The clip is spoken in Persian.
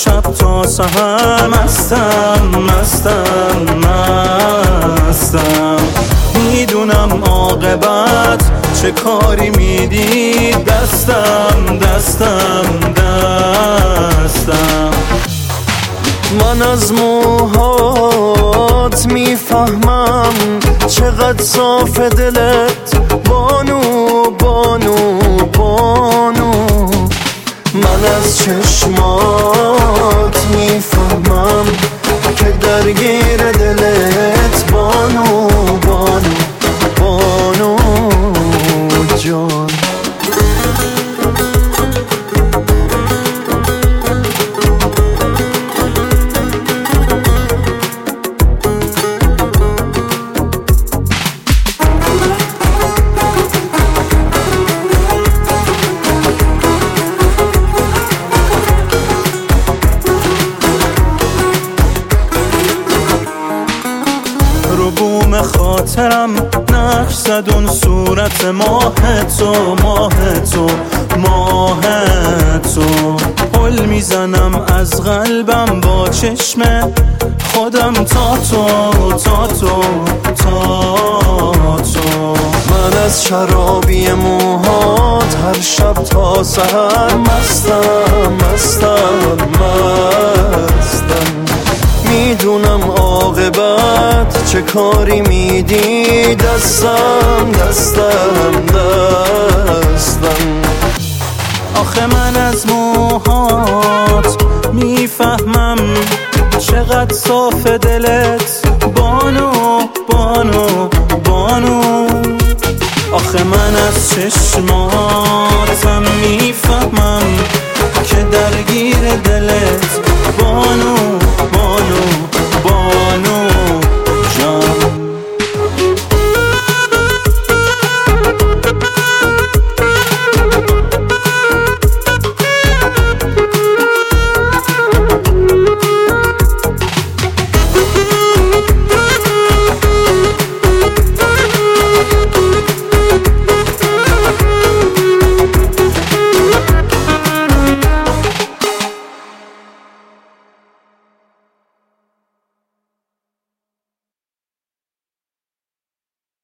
شب تا سحر مستم مستم مستم. میدونم عاقبت چه کاری میدی، دستم دستم دستم. من از موهات میفهمم چقدر صاف دلت بانو بانو بانو. من از چشمات میفهمم که درگیر دلت بانو بانو بانو جان. رو بوم خاطرم نقش زد اون صورت ماه تو ماه تو ماه تو. پل میزنم از قلبم با چشم خودم تا تو تا تو تا تو. من از شرابی موهات هر شب تا سحر مستم مستم مستم. میدونم عاقبت چه کاری میدی، دستم دستم دستم. آخه من از موهات میفهمم چقدر صاف دلت بانو بانو بانو. آخه من از چشماتم میفهمم که درگیر